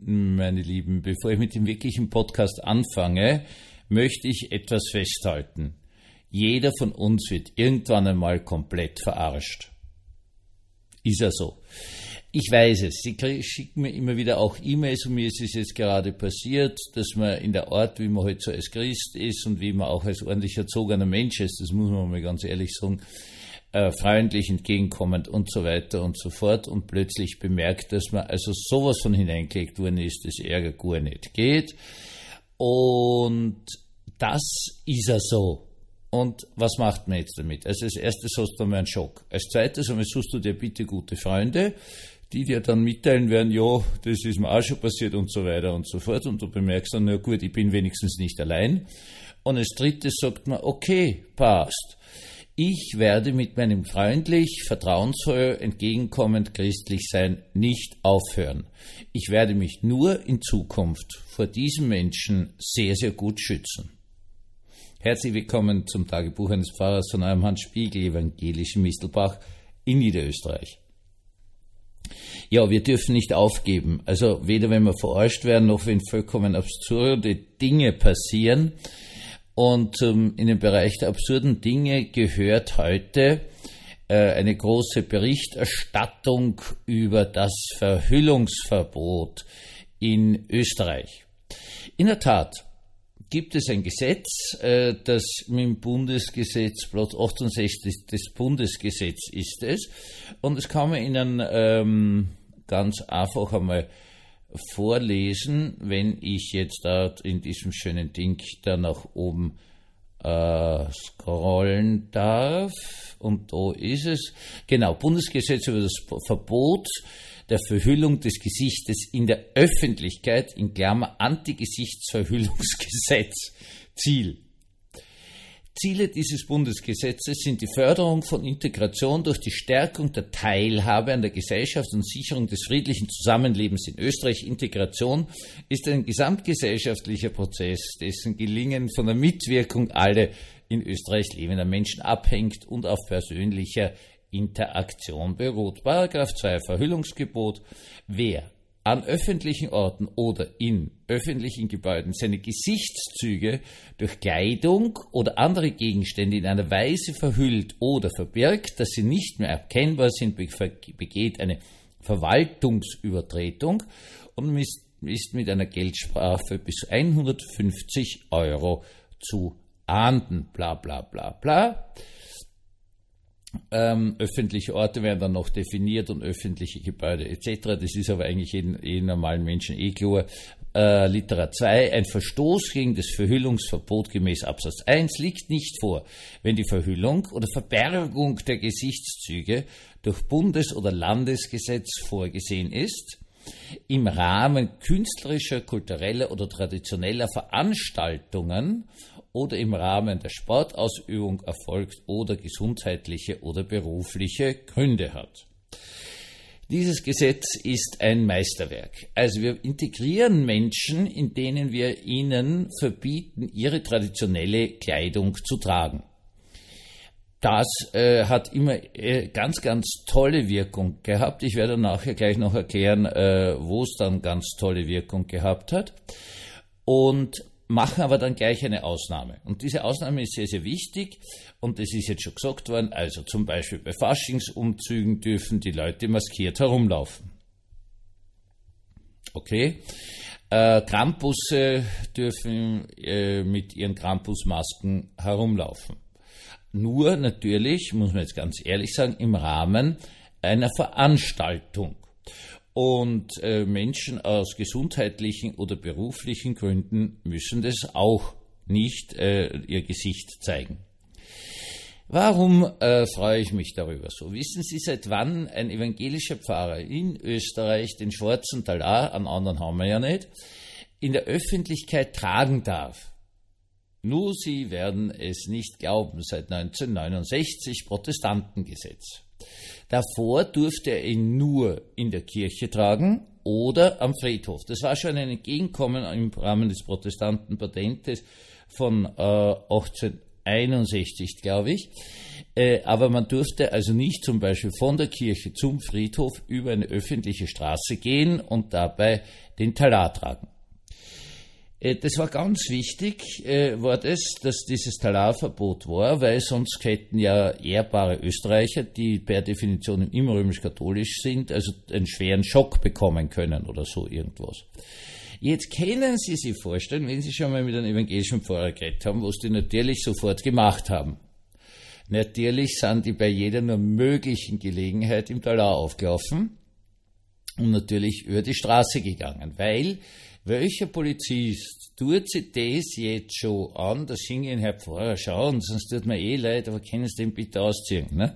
meine Lieben, bevor ich mit dem wirklichen Podcast anfange, möchte ich etwas festhalten. Jeder von uns wird irgendwann einmal komplett verarscht. Ist ja so. Ich weiß es. Sie schicken mir immer wieder auch E-Mails und mir ist es jetzt gerade passiert, dass man in der Art, wie man halt so als Christ ist und wie man auch als ordentlich erzogener Mensch ist, das muss man mal ganz ehrlich sagen, freundlich, entgegenkommend und so weiter und so fort und plötzlich bemerkt, dass man also sowas von hineingelegt worden ist, das Ärger gar nicht geht. Und das ist ja so. Und was macht man jetzt damit? Also als erstes hast du einmal einen Schock. Als zweites einmal suchst du dir bitte gute Freunde, die dir dann mitteilen werden, ja, das ist mir auch schon passiert und so weiter und so fort. Und du bemerkst dann, na gut, ich bin wenigstens nicht allein. Und als drittes sagt man, okay, passt. Ich werde mit meinem freundlich, vertrauensvoll, entgegenkommend christlich sein nicht aufhören. Ich werde mich nur in Zukunft vor diesem Menschen sehr, sehr gut schützen. Herzlich willkommen zum Tagebuch eines Pfarrers von eurem Hans Spiegel, evangelisch in Mistelbach in Niederösterreich. Ja, wir dürfen nicht aufgeben. Also weder wenn wir verarscht werden, noch wenn vollkommen absurde Dinge passieren. Und in den Bereich der absurden Dinge gehört heute eine große Berichterstattung über das Verhüllungsverbot in Österreich. In der Tat gibt es ein Gesetz, das mit dem Bundesgesetz, Platz 68 des Bundesgesetzes ist es. Und das kann man Ihnen ganz einfach einmal vorlesen, wenn ich jetzt da in diesem schönen Ding da nach oben scrollen darf. Und da ist es. Genau, Bundesgesetz über das Verbot der Verhüllung des Gesichtes in der Öffentlichkeit, in Klammer Antigesichtsverhüllungsgesetz. Ziele dieses Bundesgesetzes sind die Förderung von Integration durch die Stärkung der Teilhabe an der Gesellschaft und Sicherung des friedlichen Zusammenlebens in Österreich. Integration ist ein gesamtgesellschaftlicher Prozess, dessen Gelingen von der Mitwirkung aller in Österreich lebender Menschen abhängt und auf persönlicher Interaktion beruht. Paragraph 2 Verhüllungsgebot. Wer an öffentlichen Orten oder in öffentlichen Gebäuden seine Gesichtszüge durch Kleidung oder andere Gegenstände in einer Weise verhüllt oder verbirgt, dass sie nicht mehr erkennbar sind, begeht eine Verwaltungsübertretung und ist mit einer Geldstrafe bis 150 € zu ahnden. Bla bla bla bla. Öffentliche Orte werden dann noch definiert und öffentliche Gebäude etc. Das ist aber eigentlich jeden normalen Menschen klar. Litera 2. Ein Verstoß gegen das Verhüllungsverbot gemäß Absatz 1 liegt nicht vor, wenn die Verhüllung oder Verbergung der Gesichtszüge durch Bundes- oder Landesgesetz vorgesehen ist, im Rahmen künstlerischer, kultureller oder traditioneller Veranstaltungen oder im Rahmen der Sportausübung erfolgt oder gesundheitliche oder berufliche Gründe hat. Dieses Gesetz ist ein Meisterwerk. Also wir integrieren Menschen, in denen wir ihnen verbieten, ihre traditionelle Kleidung zu tragen. Das hat immer ganz, ganz tolle Wirkung gehabt. Ich werde nachher gleich noch erklären, wo es dann ganz tolle Wirkung gehabt hat. Und machen aber dann gleich eine Ausnahme. Und diese Ausnahme ist sehr, sehr wichtig. Und das ist jetzt schon gesagt worden. Also zum Beispiel bei Faschingsumzügen dürfen die Leute maskiert herumlaufen. Okay. Krampusse dürfen mit ihren Krampusmasken herumlaufen. Nur natürlich, muss man jetzt ganz ehrlich sagen, im Rahmen einer Veranstaltung. Und Menschen aus gesundheitlichen oder beruflichen Gründen müssen das auch nicht ihr Gesicht zeigen. Warum freue ich mich darüber so? Wissen Sie, seit wann ein evangelischer Pfarrer in Österreich den schwarzen Talar, an anderen haben wir ja nicht, in der Öffentlichkeit tragen darf? Nur Sie werden es nicht glauben, seit 1969 Protestantengesetz. Davor durfte er ihn nur in der Kirche tragen oder am Friedhof. Das war schon ein Entgegenkommen im Rahmen des Protestantenpatentes von 18 1961, glaube ich. Aber man durfte also nicht zum Beispiel von der Kirche zum Friedhof über eine öffentliche Straße gehen und dabei den Talar tragen. Das war ganz wichtig, dass dieses Talarverbot war, weil sonst hätten ja ehrbare Österreicher, die per Definition immer römisch-katholisch sind, also einen schweren Schock bekommen können oder so irgendwas. Jetzt können Sie sich vorstellen, wenn Sie schon mal mit einem evangelischen Pfarrer geredet haben, was die natürlich sofort gemacht haben. Natürlich sind die bei jeder nur möglichen Gelegenheit im Talar aufgelaufen und natürlich über die Straße gegangen, weil welcher Polizist tut sich das jetzt schon an, dass ich hingehen, Herr Pfarrer, schauen, sonst tut mir leid, aber können Sie den bitte ausziehen, ne?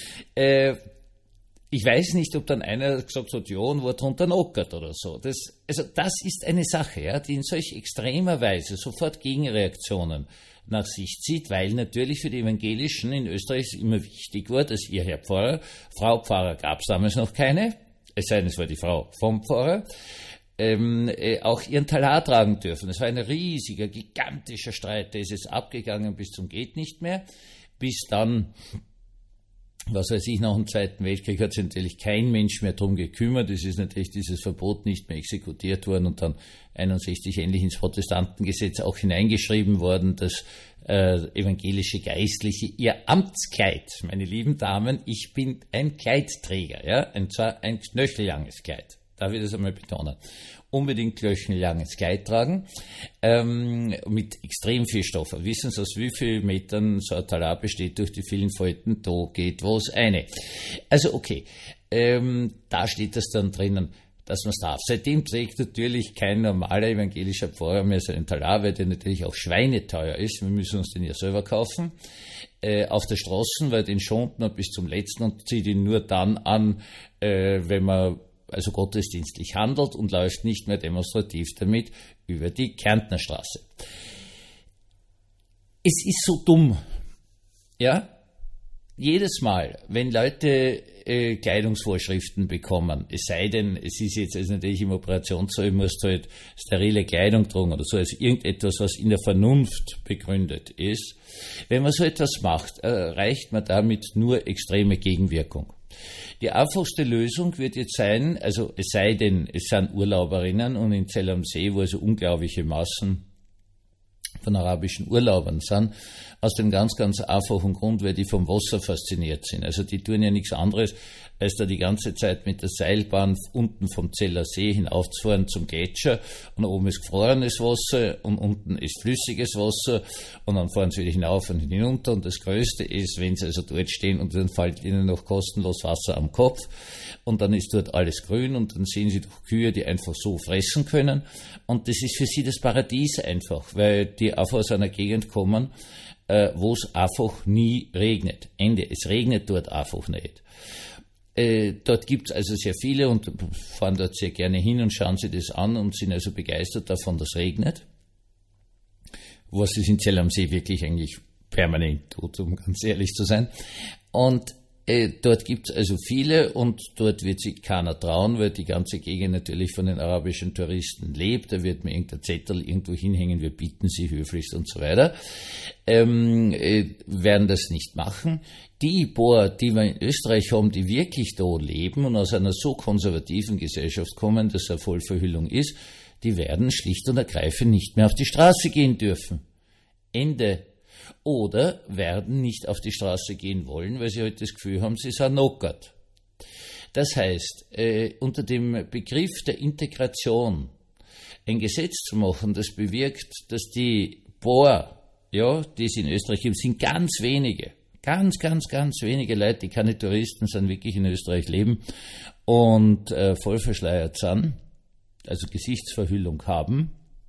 Ich weiß nicht, ob dann einer gesagt hat, ja, und war drunter knockert oder so. Das ist eine Sache, ja, die in solch extremer Weise sofort Gegenreaktionen nach sich zieht, weil natürlich für die Evangelischen in Österreich immer wichtig war, dass ihr Herr Pfarrer, Frau Pfarrer gab es damals noch keine, es sei denn, es war die Frau vom Pfarrer, auch ihren Talar tragen dürfen. Es war ein riesiger, gigantischer Streit, der ist jetzt abgegangen bis zum geht nicht mehr, bis dann, was weiß ich, nach dem Zweiten Weltkrieg hat sich natürlich kein Mensch mehr drum gekümmert. Es ist natürlich dieses Verbot nicht mehr exekutiert worden und dann 61 endlich ins Protestantengesetz auch hineingeschrieben worden, dass evangelische Geistliche ihr Amtskleid, meine lieben Damen, ich bin ein Kleidträger, ja, und zwar ein knöchellanges Kleid. Darf ich das einmal betonen? Unbedingt knöchellanges Kleid tragen, mit extrem viel Stoff. Wissen Sie, aus wie vielen Metern so ein Talar besteht durch die vielen Falten? Da geht was eine. Also okay, da steht das dann drinnen, dass man es darf. Seitdem trägt natürlich kein normaler evangelischer Pfarrer mehr seinen Talar, weil der natürlich auch schweineteuer ist. Wir müssen uns den ja selber kaufen. Auf der Straße, weil den schont man bis zum Letzten und zieht ihn nur dann an, wenn man also gottesdienstlich handelt und läuft nicht mehr demonstrativ damit über die Kärntner Straße. Es ist so dumm, ja? Jedes Mal, wenn Leute Kleidungsvorschriften bekommen, es sei denn, es ist jetzt also natürlich im Operationssaal, musst halt sterile Kleidung tragen oder so, also irgendetwas, was in der Vernunft begründet ist. Wenn man so etwas macht, erreicht man damit nur extreme Gegenwirkung. Die einfachste Lösung wird jetzt sein, also es sei denn, es sind Urlauberinnen und in Zell am See, wo also unglaubliche Massen von arabischen Urlaubern sind, aus dem ganz, ganz einfachen Grund, weil die vom Wasser fasziniert sind. Also die tun ja nichts anderes, als da die ganze Zeit mit der Seilbahn unten vom Zeller See hinaufzufahren zum Gletscher und oben ist gefrorenes Wasser und unten ist flüssiges Wasser und dann fahren sie wieder hinauf und hinunter und das Größte ist, wenn sie also dort stehen und dann fällt ihnen noch kostenlos Wasser am Kopf und dann ist dort alles grün und dann sehen sie doch Kühe, die einfach so fressen können und das ist für sie das Paradies einfach, weil die einfach aus einer Gegend kommen, wo es einfach nie regnet. Ende. Es regnet dort einfach nicht. Dort gibt es also sehr viele und fahren dort sehr gerne hin und schauen sich das an und sind also begeistert davon, dass es regnet. Was es in Zell am See wirklich eigentlich permanent tut, um ganz ehrlich zu sein. Und dort gibt es also viele und dort wird sich keiner trauen, weil die ganze Gegend natürlich von den arabischen Touristen lebt. Da wird mir irgendein Zettel irgendwo hinhängen, wir bitten Sie höflichst und so weiter. Werden das nicht machen. Die die wir in Österreich haben, die wirklich da leben und aus einer so konservativen Gesellschaft kommen, dass er Vollverhüllung ist, die werden schlicht und ergreifend nicht mehr auf die Straße gehen dürfen. Ende. Oder werden nicht auf die Straße gehen wollen, weil sie halt das Gefühl haben, sie sind knockert. Das heißt, unter dem Begriff der Integration ein Gesetz zu machen, das bewirkt, dass die die es in Österreich gibt, sind ganz wenige. Ganz, ganz, ganz wenige Leute, die keine Touristen sind, wirklich in Österreich leben und voll verschleiert sind, also Gesichtsverhüllung haben.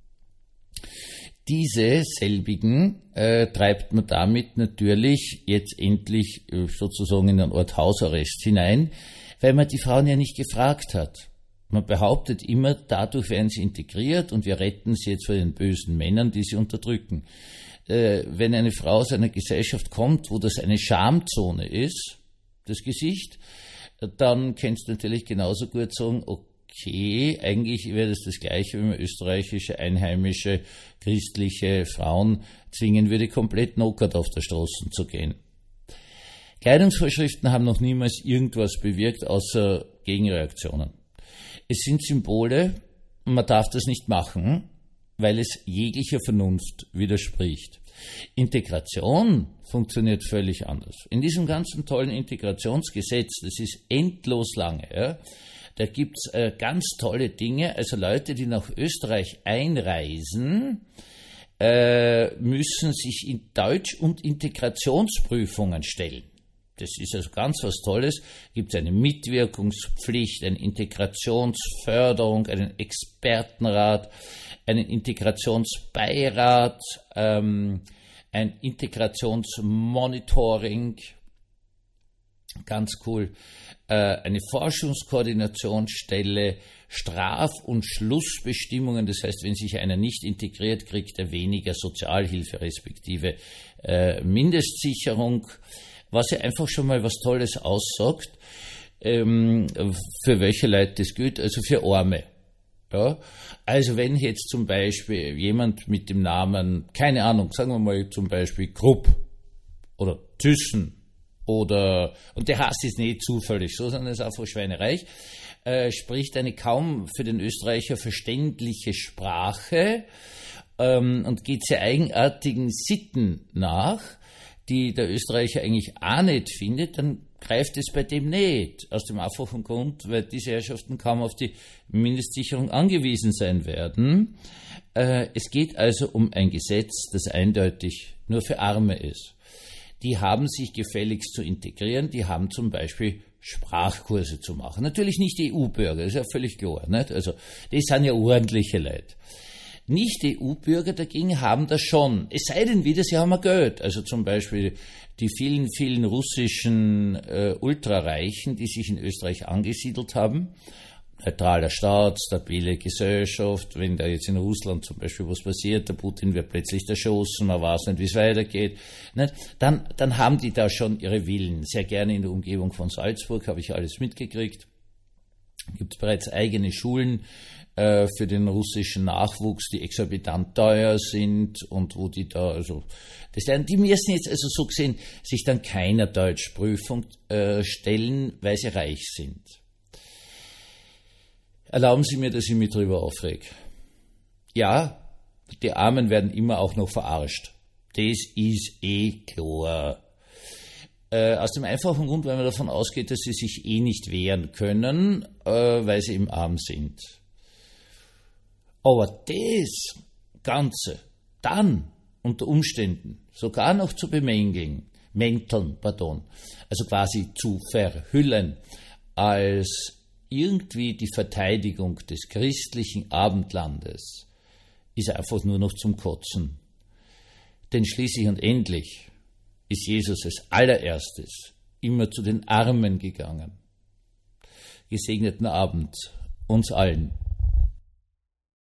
Diese selbigen treibt man damit natürlich jetzt endlich sozusagen in eine Art Hausarrest hinein, weil man die Frauen ja nicht gefragt hat. Man behauptet immer, dadurch werden sie integriert und wir retten sie jetzt vor den bösen Männern, die sie unterdrücken. Wenn eine Frau aus einer Gesellschaft kommt, wo das eine Schamzone ist, das Gesicht, dann kannst du natürlich genauso gut sagen, okay, eigentlich wäre das Gleiche, wenn man österreichische, einheimische, christliche Frauen zwingen würde, komplett knockert auf der Straße zu gehen. Kleidungsvorschriften haben noch niemals irgendwas bewirkt, außer Gegenreaktionen. Es sind Symbole, und man darf das nicht machen, weil es jeglicher Vernunft widerspricht. Integration funktioniert völlig anders. In diesem ganzen tollen Integrationsgesetz, das ist endlos lange, ja, da gibt's ganz tolle Dinge. Also Leute, die nach Österreich einreisen, müssen sich in Deutsch- und Integrationsprüfungen stellen. Das ist also ganz was Tolles. Gibt es eine Mitwirkungspflicht, eine Integrationsförderung, einen Expertenrat, einen Integrationsbeirat, ein Integrationsmonitoring, ganz cool, eine Forschungskoordinationsstelle, Straf- und Schlussbestimmungen, das heißt, wenn sich einer nicht integriert, kriegt er weniger Sozialhilfe respektive Mindestsicherung, was ja einfach schon mal was Tolles aussagt, für welche Leute das gilt, also für Arme. Ja? Also wenn jetzt zum Beispiel jemand mit dem Namen, keine Ahnung, sagen wir mal zum Beispiel Krupp oder Thyssen oder, und der heißt jetzt nicht zufällig so, sondern ist einfach schweinereich, spricht eine kaum für den Österreicher verständliche Sprache und geht sehr eigenartigen Sitten nach, die der Österreicher eigentlich auch nicht findet, dann greift es bei dem nicht. Aus dem einfachen Grund, weil diese Herrschaften kaum auf die Mindestsicherung angewiesen sein werden. Es geht also um ein Gesetz, das eindeutig nur für Arme ist. Die haben sich gefälligst zu integrieren, die haben zum Beispiel Sprachkurse zu machen. Natürlich nicht EU-Bürger, das ist ja völlig klar. Nicht? Also, die sind ja ordentliche Leute. Nicht-EU-Bürger dagegen haben das schon. Es sei denn wieder, sie haben ein Geld. Also zum Beispiel die vielen, vielen russischen Ultrareichen, die sich in Österreich angesiedelt haben. Neutraler Staat, stabile Gesellschaft. Wenn da jetzt in Russland zum Beispiel was passiert, der Putin wird plötzlich erschossen, man weiß nicht, wie es weitergeht. Nicht? Dann haben die da schon ihre Villen. Sehr gerne in der Umgebung von Salzburg, habe ich alles mitgekriegt. Gibt es bereits eigene Schulen für den russischen Nachwuchs, die exorbitant teuer sind und wo die da, also, das lernen, die müssen jetzt also so gesehen sich dann keiner Deutschprüfung stellen, weil sie reich sind. Erlauben Sie mir, dass ich mich drüber aufrege. Ja, die Armen werden immer auch noch verarscht. Das ist klar. Aus dem einfachen Grund, weil man davon ausgeht, dass sie sich nicht wehren können, weil sie eben arm sind. Aber das Ganze dann unter Umständen sogar noch zu bemänteln, also quasi zu verhüllen, als irgendwie die Verteidigung des christlichen Abendlandes, ist einfach nur noch zum Kotzen. Denn schließlich und endlich ist Jesus als allererstes immer zu den Armen gegangen. Gesegneten Abend uns allen.